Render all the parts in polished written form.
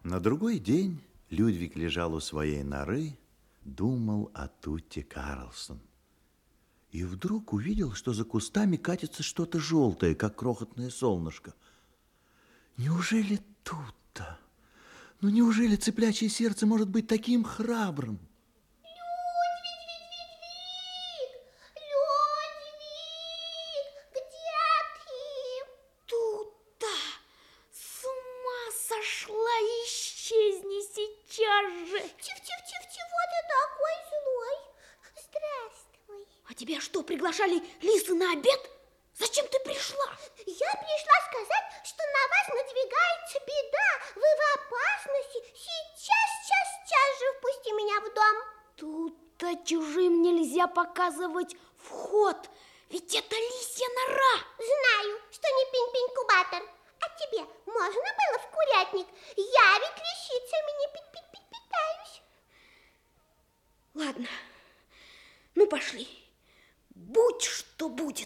На другой день Людвиг лежал у своей норы, думал о Тутте Карлсон. И вдруг увидел, что за кустами катится что-то желтое, как крохотное солнышко. Неужели Тутта? Ну, неужели цыплячье сердце может быть таким храбрым? Тебя что, приглашали лисы на обед? Зачем ты пришла? Я пришла сказать, что на вас надвигается беда. Вы в опасности. Сейчас же впусти меня в дом. Тут-то чужим нельзя показывать вход. Ведь это лисья нора. Знаю, что не пень-пень-кубатор. А тебе можно было в курятник? Я ведь лисицами не питаюсь. Ладно, ну пошли. Будь что будет.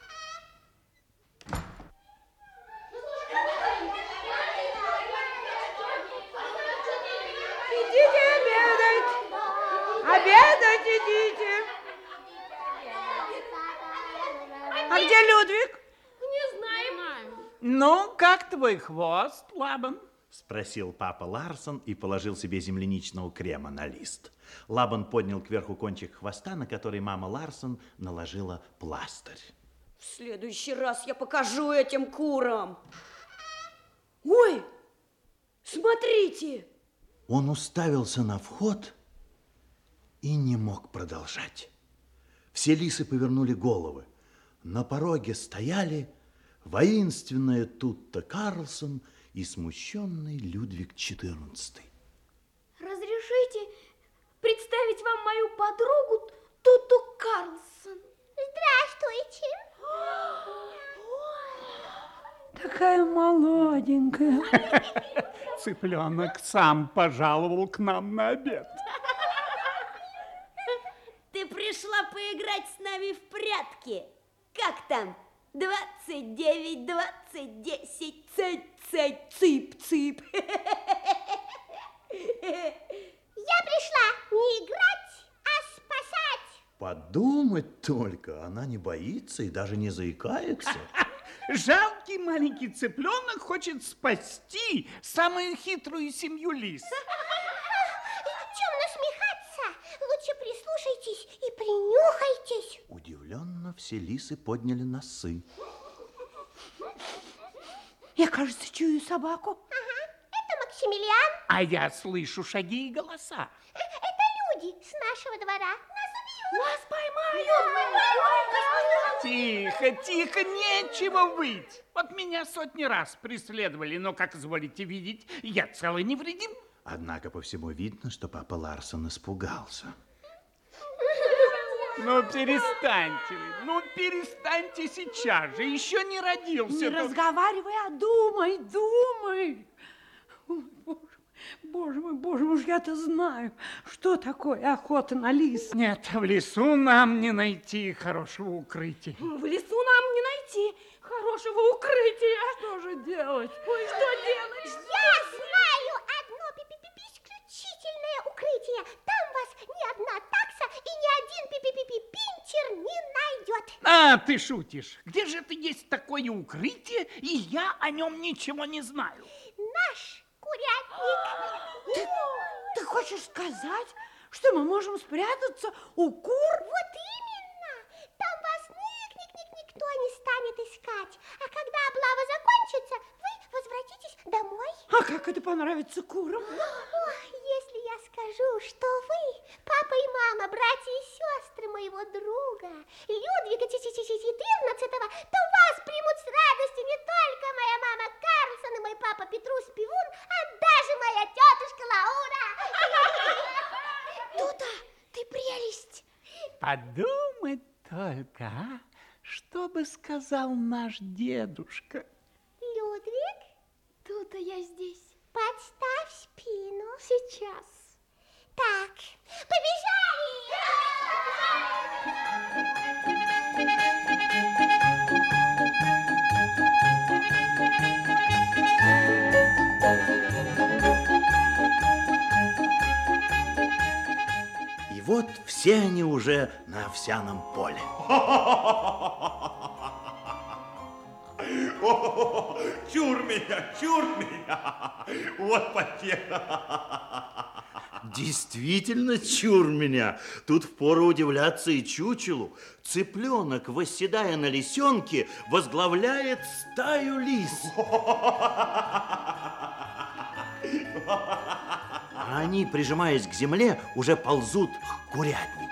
Идите обедать. Обедать идите. А где Людвиг? Не знаем. Ну, как твой хвост, Лабан? Спросил папа Ларсон и положил себе земляничного крема на лист. Лабан поднял кверху кончик хвоста, на который мама Ларсон наложила пластырь. В следующий раз я покажу этим курам. Ой, смотрите. Он уставился на вход и не мог продолжать. Все лисы повернули головы. На пороге стояли воинственная Тутта Карлсон и смущенный Людвиг XIV. Разрешите представить вам мою подругу Тутту Карлсон. Здравствуйте. Такая молоденькая. Цыпленок сам пожаловал к нам на обед. Ты пришла поиграть с нами в прятки. Как там? 29, 20, 10, цыть, цып. Я пришла не играть, а спасать. Подумать только, она не боится и даже не заикается. Жалкий маленький цыпленок хочет спасти самую хитрую семью лис. Чем насмехаться? Лучше прислушайтесь и принюхайтесь. Удивленно все лисы подняли носы. Я, кажется, чую собаку. Ага, это Максимилиан. А я слышу шаги и голоса. Это люди с нашего двора. Нас убьют. Нас поймают. Тихо, нечего выть. Вот меня сотни раз преследовали, но, как изволите видеть, я цел и невредим. Однако по всему видно, что папа Ларсон испугался. Ну, перестаньте сейчас же, еще не родился. Не разговаривай, а думай. Боже мой, уж я-то знаю, что такое охота на лис. Нет, в лесу нам не найти хорошего укрытия. В лесу нам не найти хорошего укрытия. Что же делать? Ой, что делать? Я знаю одно исключительное укрытие. Там вас ни одна такса и ни один пинчер не найдет. А, ты шутишь. Где же это есть такое укрытие, и я о нем ничего не знаю? Наш курятник. Ты хочешь сказать, что мы можем спрятаться у кур? Вот именно. Там вас никто не станет искать. А когда облава закончится, вы возвратитесь домой. А как это понравится курам? Ох, если я скажу, что вы, папа и мама, братья и сестры моего друга, Людвига XIV, то вас примут с радостью не только моя мама Карлсон и мой папа Петрус Пивун, а даже моя тетушка Лаура. Тута, ты прелесть. Подумать только, а? Что бы сказал наш дедушка? Людвиг, Тута, я здесь. подставь спину. Сейчас. Так, побежали! вот все они уже на овсяном поле. Чур меня, вот потеха. Действительно, чур меня. Тут впору удивляться и чучелу. Цыпленок, восседая на лисенке, возглавляет стаю лис. А они, прижимаясь к земле, уже ползут к курятнику.